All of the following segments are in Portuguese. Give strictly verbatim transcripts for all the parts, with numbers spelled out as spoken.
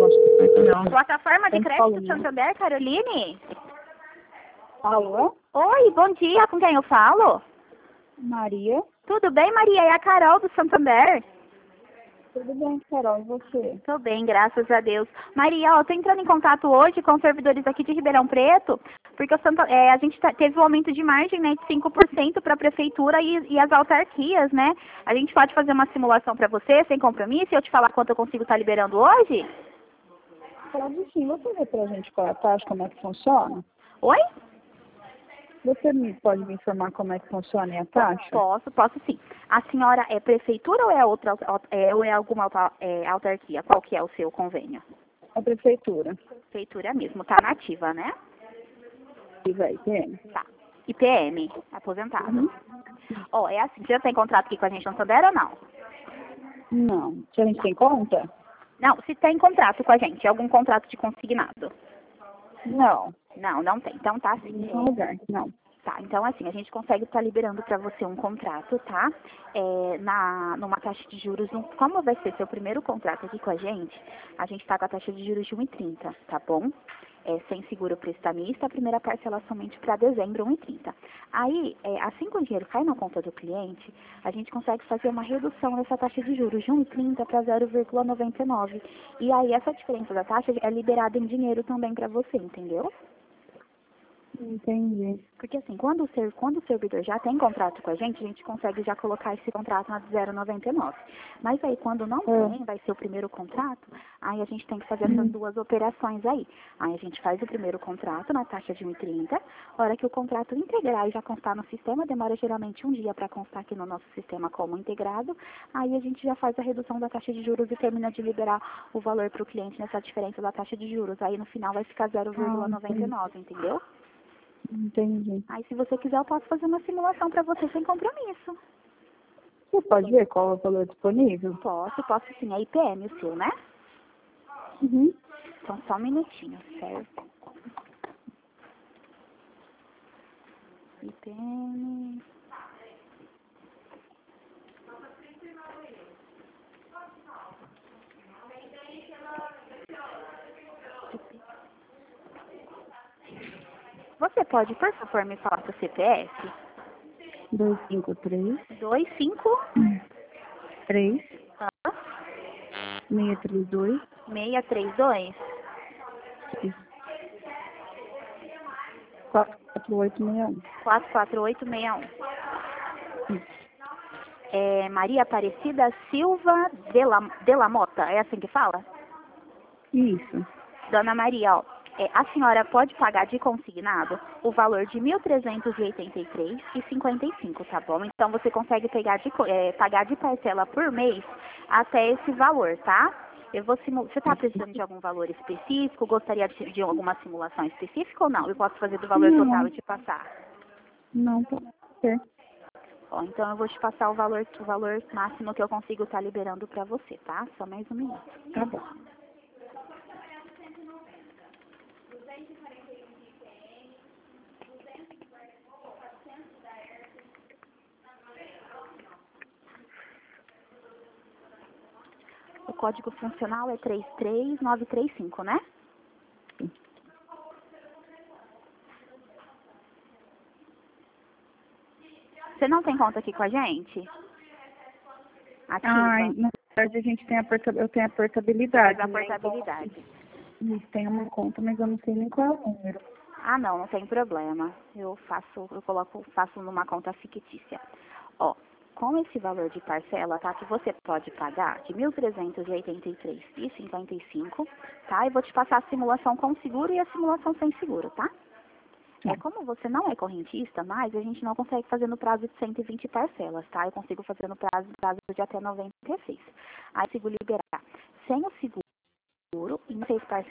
Não. Plataforma de Sempre crédito falo, né? Santander, Caroline? Alô? Oi, bom dia, com quem eu falo? Maria? Tudo bem, Maria? É a Carol do Santander? Tudo bem, Carol, e você? Tô bem, graças a Deus. Maria, ó, eu tô entrando em contato hoje com os servidores aqui de Ribeirão Preto, porque o Santa, é, a gente tá- teve um aumento de margem, né, de cinco por cento para a prefeitura e, e as autarquias, né? A gente pode fazer uma simulação para você, sem compromisso, e eu te falar quanto eu consigo estar liberando hoje? Pode sim, você vê pra gente qual é a taxa, como é que funciona? Oi? Você me, pode me informar como é que funciona a taxa? Posso, posso sim. A senhora é prefeitura ou é outra, é, ou é alguma auta- é, autarquia? Qual que é o seu convênio? A prefeitura. Prefeitura mesmo, tá nativa, né? E vai, tem? Tá. I P M, aposentado. Uhum. Ó, é assim, você já tem contrato aqui com a gente no Santander ou não? Não. Se a gente tem conta? Não, se tem contrato com a gente, algum contrato de consignado? Não. Não, não tem. Então tá Em assim. nenhum lugar, não. Tá, então assim, a gente consegue estar liberando para você um contrato, tá? É, na, numa taxa de juros, um- como vai ser seu primeiro contrato aqui com a gente, a gente está com a taxa de juros de um e trinta, tá bom? É, sem seguro prestamista, a primeira parcela somente para dezembro, um e trinta. Aí, é, assim que o dinheiro cai na conta do cliente, a gente consegue fazer uma redução dessa taxa de juros de um e trinta para zero vírgula noventa e nove. E aí, essa diferença da taxa é liberada em dinheiro também para você, entendeu? Entendi. Porque assim, quando o, ser, quando o servidor já tem contrato com a gente, a gente consegue já colocar esse contrato na zero vírgula noventa e nove. Mas aí quando não É. tem, vai ser o primeiro contrato, aí a gente tem que fazer essas Hum. duas operações aí. Aí a gente faz o primeiro contrato na taxa de um e trinta, a hora que o contrato integrar e já constar no sistema, demora geralmente um dia para constar aqui no nosso sistema como integrado, aí a gente já faz a redução da taxa de juros e termina de liberar o valor para o cliente nessa diferença da taxa de juros. Aí no final vai ficar zero vírgula noventa e nove, entendeu? Entendi. Aí, se você quiser, eu posso fazer uma simulação para você sem compromisso. Você pode ver qual é o valor disponível? Posso, posso sim. É I P M o seu, né? Uhum. Então, só um minutinho, certo? I P M... Você pode, por favor, me falar seu C P F? dois cinco três, Dois cinco três, seis três dois, seis três dois quatro quatro oito seis um. quatro quatro oito seis um. Isso. É Maria Aparecida Silva de la, de la Mota, é assim que fala? Isso. Dona Maria, ó, é, a senhora pode pagar de consignado o valor de mil trezentos e oitenta e três reais e cinquenta e cinco, tá bom? Então você consegue pegar de, co- é, pagar de parcela por mês até esse valor, tá? Eu vou simu... Você está precisando de algum valor específico? Gostaria de, de alguma simulação específica ou não? Eu posso fazer do valor total Não, e te passar. não pode ser. Ó, então eu vou te passar o valor, o valor máximo que eu consigo estar liberando para você, tá? Só mais um minuto. Tá bom. O código funcional é três três nove três cinco, né? Você não tem conta aqui com a gente? Ativa. Ai, na verdade a gente tem a porta, eu tenho a portabilidade. Faz a né? portabilidade. Isso, tem uma conta, mas eu não sei nem qual é o número. Ah, não, não tem problema. Eu faço, eu coloco, faço numa conta fictícia. Ó, com esse valor de parcela, tá, que você pode pagar de mil trezentos e oitenta e três reais e cinquenta e cinco, tá? Eu vou te passar a simulação com seguro e a simulação sem seguro, tá? É, como você não é correntista, mas a gente não consegue fazer no prazo de cento e vinte parcelas, tá? Eu consigo fazer no prazo, prazo de até noventa e seis. Aí eu consigo liberar sem o seguro em seis parcelas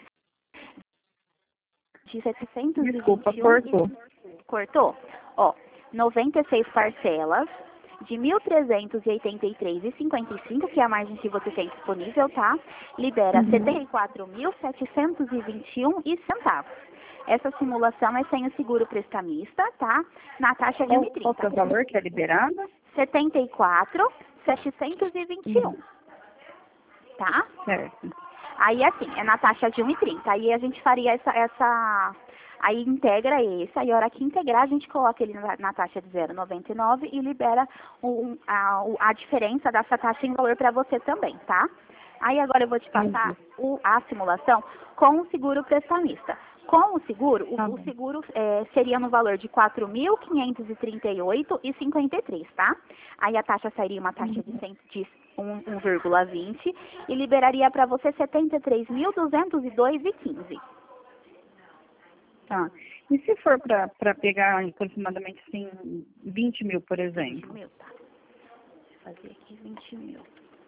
de setecentos e vinte e um. Desculpa, cortou. Cortou? Ó, noventa e seis parcelas de mil trezentos e oitenta e três reais e cinquenta e cinco, que é a margem que você tem disponível, tá? Libera Uhum. setenta e quatro mil setecentos e vinte e um e centavos. Essa simulação é sem o seguro prestamista, tá? Na taxa de Qual, um e trinta. qual que é o valor que é liberado? setenta e quatro mil setecentos e vinte e um. Uhum. Tá? Certo. Aí, assim, é na taxa de um e trinta. Aí a gente faria essa, essa... Aí integra esse, aí a hora que integrar, a gente coloca ele na, na taxa de zero vírgula noventa e nove e libera um, a, a diferença dessa taxa em valor para você também, tá? Aí agora eu vou te passar o, a simulação com o seguro prestamista. Com o seguro, o, Tá o bom. seguro é, seria no valor de quatro mil quinhentos e trinta e oito reais e cinquenta e três, tá? Aí a taxa sairia uma taxa de, cem, de um vírgula vinte e liberaria para você setenta e três mil duzentos e dois reais e quinze centavos. Tá. E se for para pegar aproximadamente assim, vinte mil, por exemplo? vinte mil, tá? Vou fazer aqui vinte mil.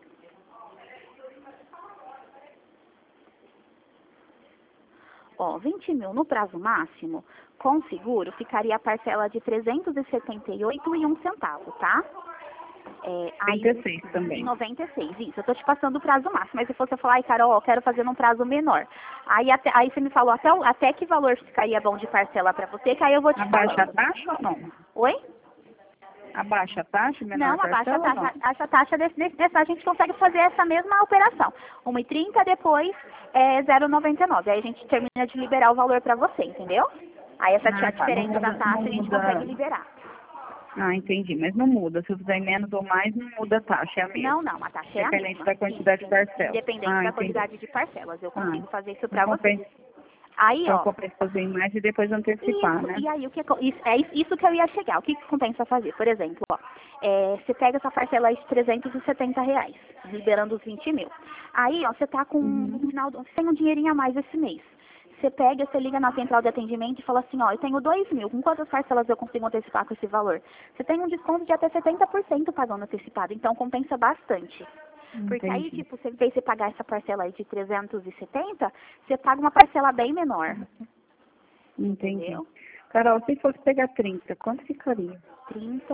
Ó, vinte mil no prazo máximo, com seguro, ficaria a parcela de trezentos e setenta e oito reais e um centavo, tá? É, aí, noventa e seis também. noventa e seis, isso. Eu tô te passando o prazo máximo. Mas se você falar, ai, Carol, eu quero fazer num prazo menor. Aí, até, aí você me falou até, o- até que valor ficaria bom de parcela pra você, que aí eu vou te Abaixa falar. a taxa ou não? Oi? Abaixa a taxa, menor Não, abaixa a parcela ou taxa. não? Essa taxa desse, desse, dessa, a gente consegue fazer essa mesma operação. uma e trinta, depois é zero vírgula noventa e nove. Aí a gente termina de liberar o valor pra você, entendeu? Aí essa Ah, a tá. diferença Não da muda, taxa não a gente muda. consegue liberar. Ah, entendi. Mas não muda. Se eu fizer menos ou mais, não muda a taxa, é a mesma. Não, não, a taxa é a Independente mesma. da quantidade Isso, de parcelas. independente Ah, da entendi. quantidade de parcelas. Eu consigo Ah, fazer isso então pra você. compensa, Aí, então ó, compensa fazer mais e depois antecipar, isso, né? e aí o que isso, é isso que eu ia chegar. O que, que compensa fazer? Por exemplo, ó, é, você pega essa parcela aí de trezentos e setenta reais, liberando os vinte mil. Aí, ó, você tá com no final, do- você tem um dinheirinho a mais esse mês. Você pega, você liga na central de atendimento e fala assim, ó, eu tenho dois mil, com quantas parcelas eu consigo antecipar com esse valor? Você tem um desconto de até setenta por cento pagando antecipado, então compensa bastante. Porque aí, Entendi. tipo, você, em vez de você pagar essa parcela aí de trezentos e setenta, você paga uma parcela bem menor. Entendi. Entendeu? Carol, se fosse pegar trinta, quanto ficaria? trinta.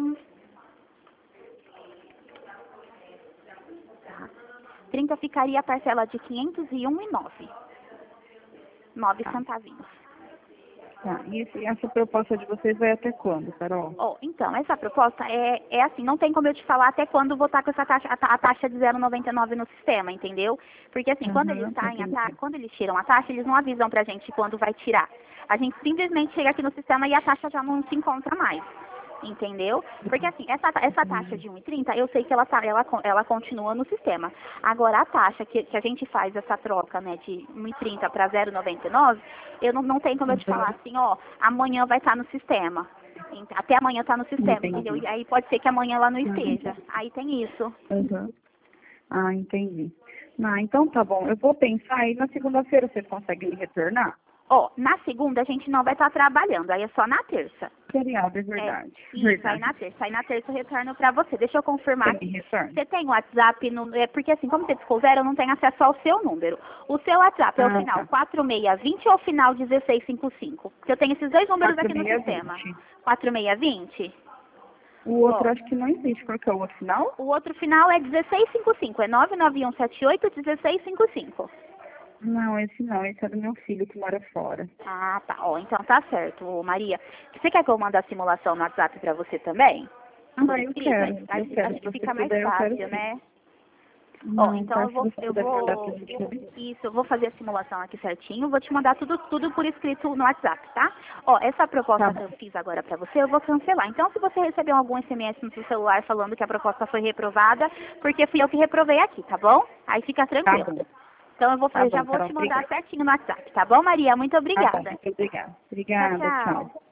Tá. trinta ficaria a parcela de quinhentos e um reais e nove. nove Tá. centavinhos. Tá. E esse- essa proposta de vocês vai até quando, Carol? Ó, então, essa proposta é, é assim, não tem como eu te falar até quando vou estar com essa taxa, a, ta- a taxa de zero vírgula noventa e nove no sistema, entendeu? Porque assim, quando eles Uhum, saem a entendi. taxa, quando eles tiram a taxa, eles não avisam pra gente quando vai tirar. A gente simplesmente chega aqui no sistema e a taxa já não se encontra mais. Entendeu? Porque assim, essa, ta- essa taxa de um e trinta, eu sei que ela, tá, ela, con- ela continua no sistema. Agora, a taxa que, que a gente faz essa troca, né, de um e trinta para zero vírgula noventa e nove, eu não, não tem como eu te Uhum. falar assim, ó, amanhã vai estar no sistema. Ent- Até amanhã tá no sistema, Entendi. entendeu? E aí pode ser que amanhã ela não Uhum. esteja. Aí tem isso. Uhum. Ah, entendi. Ah, então tá bom. Eu vou pensar e na segunda-feira vocês conseguem me retornar? Ó, na segunda a gente não vai estar trabalhando, aí é só na terça. Feriado, é É, verdade. isso, verdade. aí na terça. Aí na terça eu retorno pra você. Deixa eu confirmar Tem aqui. retorno? Você tem o WhatsApp, no, é porque assim, como você ficou zero, eu não tenho acesso ao seu número. O seu WhatsApp é o Ah, final tá. quatro seis dois zero ou o final um seis cinco cinco? Porque eu tenho esses dois números aqui no quatro seis sistema. vinte. quatro seis dois zero? O outro Ó, acho que não existe, porque é o outro final? o outro final é um seis cinco cinco, é nove nove um sete oito um seis cinco cinco. Não, esse não. Esse é do meu filho que mora fora. Ah, tá. Ó, então tá certo, ô, Maria. Você quer que eu mande a simulação no WhatsApp pra você também? Ah, Por eu escrito? quero. Acho, Eu quero. acho Se que você fica mais puder, eu quero fácil, sim. né? Ó, Não, então tá. eu Se vou, você eu puder mandar pra vou, gente ver. isso, eu vou fazer a simulação aqui certinho, vou te mandar tudo, tudo por escrito no WhatsApp, tá? Ó, essa proposta Tá que bom. eu fiz agora pra você, eu vou cancelar. Então, se você recebeu algum S M S no seu celular falando que a proposta foi reprovada, porque fui eu que reprovei aqui, tá bom? Aí fica Tá tranquilo. bom. Então, eu vou, Tá eu já bom, vou Carol. te mandar Obrigada. certinho no WhatsApp, tá bom, Maria? Muito Tá bom. obrigada. Muito obrigada. Tchau, Obrigada. tchau. Tchau.